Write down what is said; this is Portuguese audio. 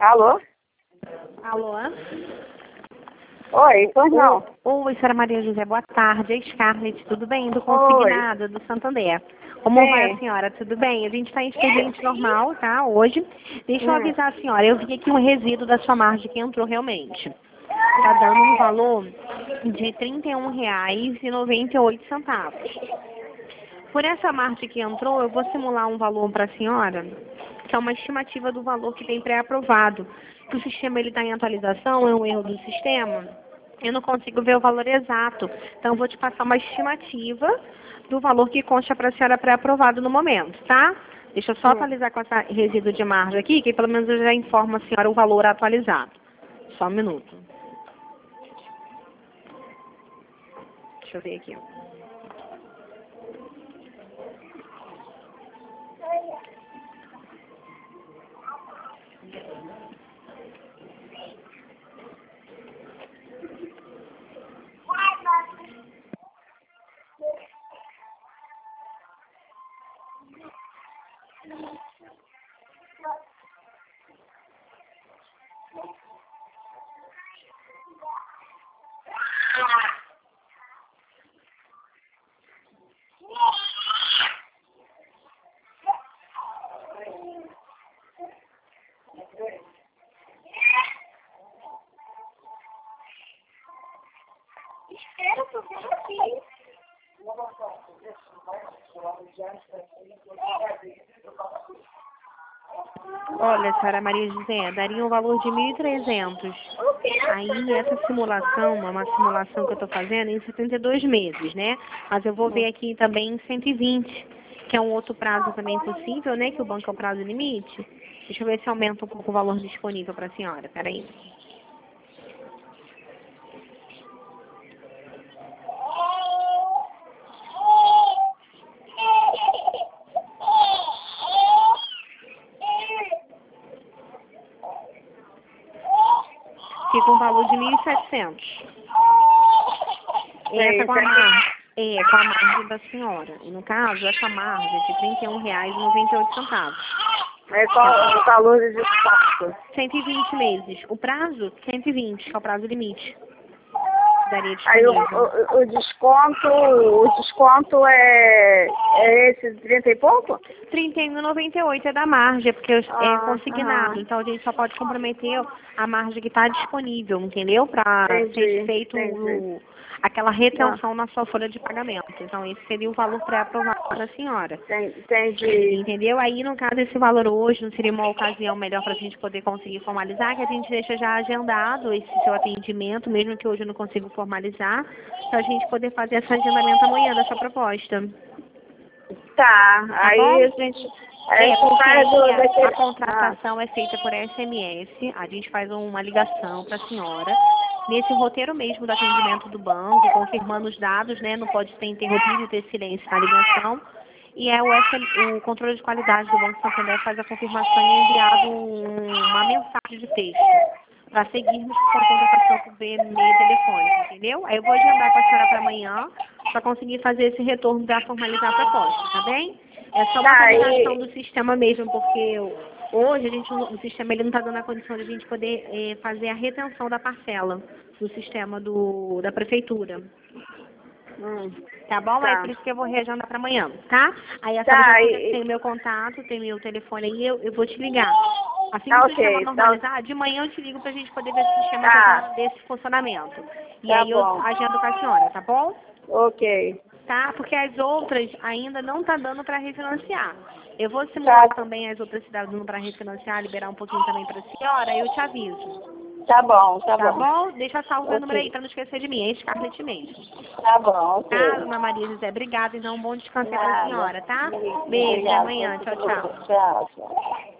Alô? Alô? Oi, pois não. Oi, senhora Maria José, boa tarde. É Scarlett, tudo bem? Do Consignado, do Santander. Como Sim. vai a senhora? Tudo bem? A gente está em expediente normal, tá? Hoje. Deixa eu avisar a senhora, eu vi aqui um resíduo da sua margem que entrou realmente. Tá dando um valor de R$ 31,98. Por essa margem que entrou, eu vou simular um valor para a senhora, que é uma estimativa do valor que tem pré-aprovado. Que o sistema está em atualização, é um erro do sistema. Eu não consigo ver o valor exato. Então, eu vou te passar uma estimativa do valor que consta para a senhora pré-aprovado no momento, tá? Deixa eu só atualizar com essa resíduo de margem aqui, que pelo menos eu já informo a senhora o valor atualizado. Só um minuto. Deixa eu ver aqui. Olha, senhora Maria José, daria um valor de 1.300. Aí, essa simulação, é uma simulação que eu estou fazendo em 72 meses, né? Mas eu vou ver aqui também em 120, que é um outro prazo também possível, né? Que o banco é o prazo limite. Deixa eu ver se aumenta um pouco o valor disponível para a senhora. Peraí. Fica um valor de 1.700. Essa com a margem. Com a margem da senhora. E no caso, essa margem é de R$ 31,98. É qual o valor de desconto? 120 meses. O prazo, 120, que é o prazo limite. Daria Aí disponível. o desconto é esse de 30 e pouco? R$ 31,98 é da margem, porque é consignado. Então a gente só pode comprometer a margem que está disponível, entendeu? Para ser feito aquela retenção na sua folha de pagamento. Então esse seria o valor pré-aprovado para a senhora. Entendi. Entendeu? Aí, no caso, esse valor hoje não seria uma ocasião melhor para a gente poder conseguir formalizar, que a gente deixa já agendado esse seu atendimento, mesmo que hoje eu não consiga formalizar, para a gente poder fazer esse agendamento amanhã da sua proposta. Tá, aí bom? a gente... Porque a a contratação é feita por SMS, a gente faz uma ligação para a senhora, nesse roteiro mesmo do atendimento do banco, confirmando os dados, né? Não pode ter interrompido e ter silêncio na ligação. E o controle de qualidade do Banco Santander faz a confirmação e é enviado uma mensagem de texto para seguirmos com a contratação por meio telefônico, entendeu? Aí eu vou agendar com a senhora para amanhã para conseguir fazer esse retorno para formalizar a proposta, tá bem? É só uma atualização do sistema mesmo, porque hoje o sistema ele não está dando a condição de a gente poder fazer a retenção da parcela no sistema da prefeitura. Tá bom? Tá. É por isso que eu vou reagendar para amanhã, tá? Aí a senhora tem o meu contato, tem meu telefone aí, eu vou te ligar. Assim que o sistema normalizar, de manhã eu te ligo pra gente poder ver se o sistema já tá desse funcionamento. E aí eu agendo com a senhora, tá bom? Ok. Tá? Porque as outras ainda não tá dando para refinanciar. Eu vou simular também as outras cidades dando para refinanciar, liberar um pouquinho também para a senhora, aí eu te aviso. Tá bom. Tá bom? Deixa salvo meu número aí para não esquecer de mim, é Scarlett mesmo. Tá bom, ok. Tá, dona Maria José? Obrigada, então um bom descanso para a senhora, tá? Beijo, até amanhã. Tchau, tchau. Tchau.